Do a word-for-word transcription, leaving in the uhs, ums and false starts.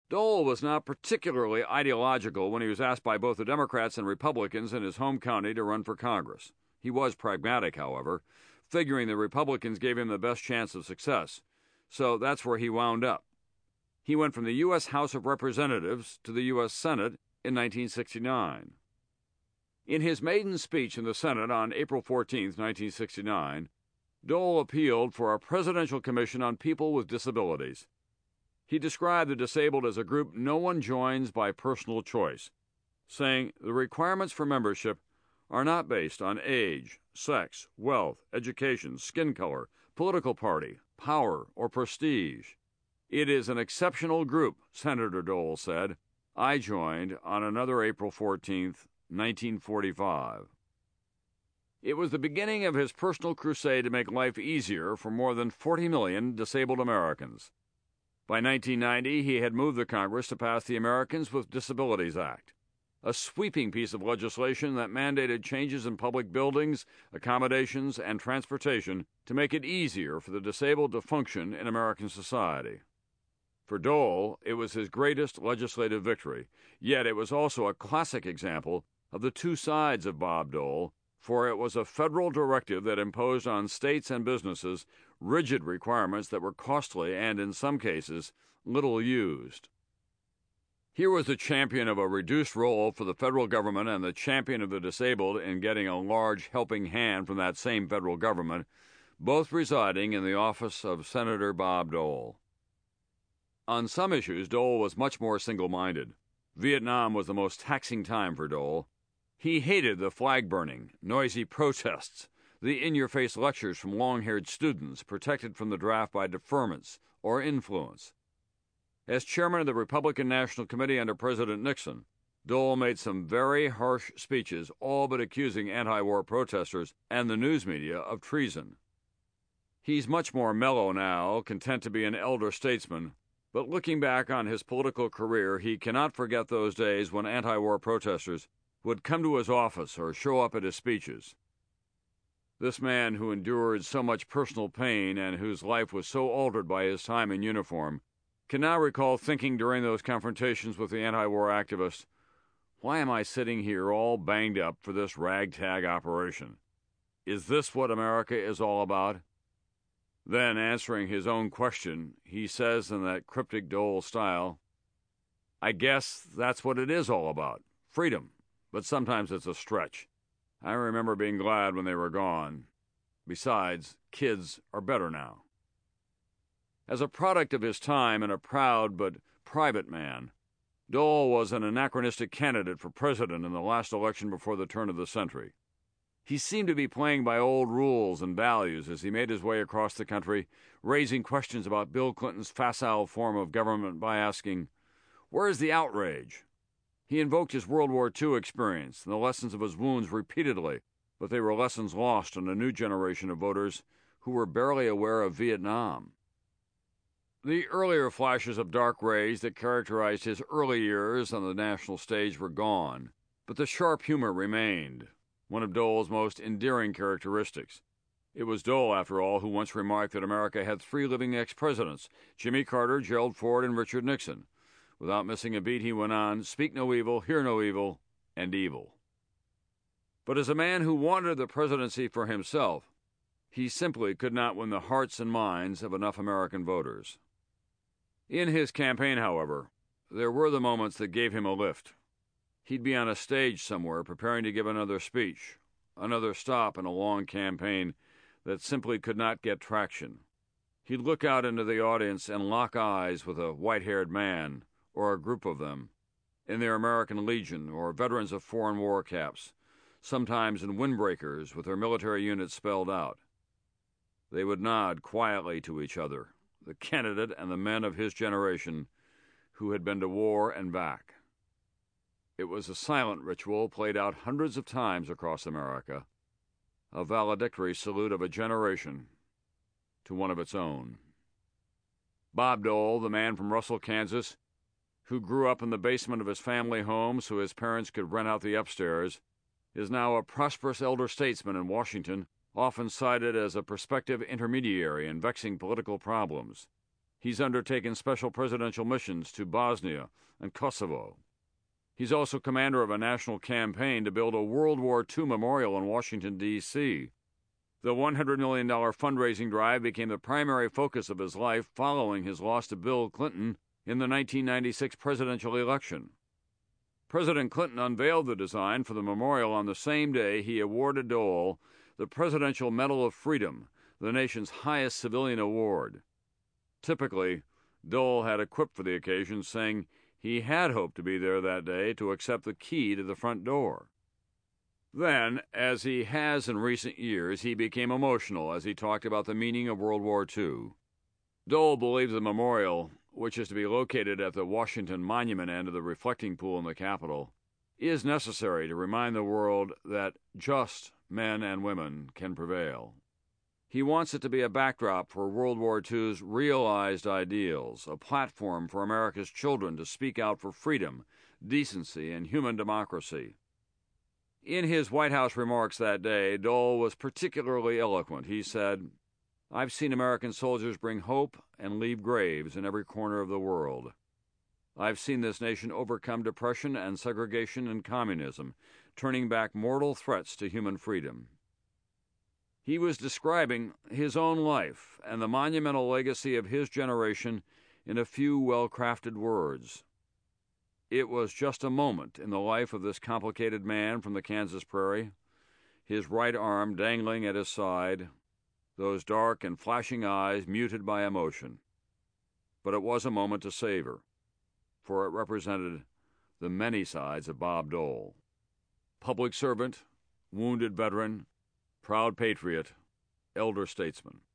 Dole was not particularly ideological when he was asked by both the Democrats and Republicans in his home county to run for Congress. He was pragmatic, however, figuring the Republicans gave him the best chance of success, so that's where he wound up. He went from the U S House of Representatives to the U S Senate in nineteen sixty-nine. In his maiden speech in the Senate on April fourteenth, nineteen sixty-nine, Dole appealed for a presidential commission on people with disabilities. He described the disabled as a group no one joins by personal choice, saying the requirements for membership are not based on age, sex, wealth, education, skin color, political party, power, or prestige. It is an exceptional group, Senator Dole said. I joined on another April fourteenth, nineteen forty-five. It was the beginning of his personal crusade to make life easier for more than forty million disabled Americans. By nineteen ninety, he had moved the Congress to pass the Americans with Disabilities Act, a sweeping piece of legislation that mandated changes in public buildings, accommodations, and transportation to make it easier for the disabled to function in American society. For Dole, it was his greatest legislative victory, yet it was also a classic example of the two sides of Bob Dole, for it was a federal directive that imposed on states and businesses rigid requirements that were costly and, in some cases, little used. Here was the champion of a reduced role for the federal government and the champion of the disabled in getting a large helping hand from that same federal government, both residing in the office of Senator Bob Dole. On some issues, Dole was much more single-minded. Vietnam was the most taxing time for Dole. He hated the flag-burning, noisy protests, the in-your-face lectures from long-haired students protected from the draft by deferments or influence. As chairman of the Republican National Committee under President Nixon, Dole made some very harsh speeches, all but accusing anti-war protesters and the news media of treason. He's much more mellow now, content to be an elder statesman, but looking back on his political career, he cannot forget those days when anti-war protesters would come to his office or show up at his speeches. This man who endured so much personal pain and whose life was so altered by his time in uniform can now recall thinking during those confrontations with the anti-war activists, "Why am I sitting here all banged up for this ragtag operation? Is this what America is all about?" Then, answering his own question, he says in that cryptic Dole style, "I guess that's what it is all about, freedom. But sometimes it's a stretch. I remember being glad when they were gone. Besides, kids are better now." As a product of his time and a proud but private man, Dole was an anachronistic candidate for president in the last election before the turn of the century. He seemed to be playing by old rules and values as he made his way across the country, raising questions about Bill Clinton's facile form of government by asking, "Where is the outrage?" He invoked his World War Two experience and the lessons of his wounds repeatedly, but they were lessons lost on a new generation of voters who were barely aware of Vietnam. The earlier flashes of dark rays that characterized his early years on the national stage were gone, but the sharp humor remained, one of Dole's most endearing characteristics. It was Dole, after all, who once remarked that America had three living ex-presidents, Jimmy Carter, Gerald Ford, and Richard Nixon. Without missing a beat, he went on, "Speak no evil, hear no evil, and evil." But as a man who wanted the presidency for himself, he simply could not win the hearts and minds of enough American voters. In his campaign, however, there were the moments that gave him a lift. He'd be on a stage somewhere preparing to give another speech, another stop in a long campaign that simply could not get traction. He'd look out into the audience and lock eyes with a white-haired man, or a group of them, in their American Legion or veterans of foreign war caps, sometimes in windbreakers with their military units spelled out. They would nod quietly to each other, the candidate and the men of his generation who had been to war and back. It was a silent ritual played out hundreds of times across America, a valedictory salute of a generation to one of its own. Bob Dole, the man from Russell, Kansas, who grew up in the basement of his family home so his parents could rent out the upstairs, is now a prosperous elder statesman in Washington, often cited as a prospective intermediary in vexing political problems. He's undertaken special presidential missions to Bosnia and Kosovo. He's also commander of a national campaign to build a World War Two memorial in Washington, D C The one hundred million dollars fundraising drive became the primary focus of his life following his loss to Bill Clinton in the nineteen ninety-six presidential election. President Clinton unveiled the design for the memorial on the same day he awarded Dole the Presidential Medal of Freedom, the nation's highest civilian award. Typically, Dole had a quip for the occasion, saying he had hoped to be there that day to accept the key to the front door. Then, as he has in recent years, he became emotional as he talked about the meaning of World War Two. Dole believes the memorial, which is to be located at the Washington Monument end of the reflecting pool in the Capitol, is necessary to remind the world that just men and women can prevail. He wants it to be a backdrop for World War Two's realized ideals, a platform for America's children to speak out for freedom, decency, and human democracy. In his White House remarks that day, Dole was particularly eloquent. He said, "I've seen American soldiers bring hope and leave graves in every corner of the world. I've seen this nation overcome depression and segregation and communism, turning back mortal threats to human freedom." He was describing his own life and the monumental legacy of his generation in a few well-crafted words. It was just a moment in the life of this complicated man from the Kansas prairie, his right arm dangling at his side, those dark and flashing eyes muted by emotion. But it was a moment to savor, for it represented the many sides of Bob Dole. Public servant, wounded veteran, proud patriot, elder statesman.